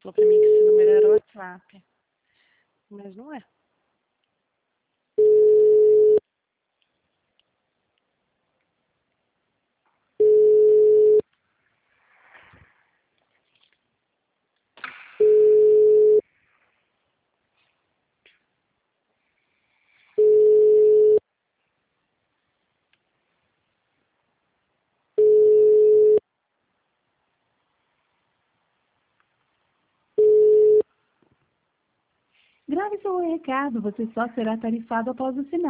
Falou pra mim que esse número era o WhatsApp. Mas não é. Grave seu recado, você só será tarifado após o sinal.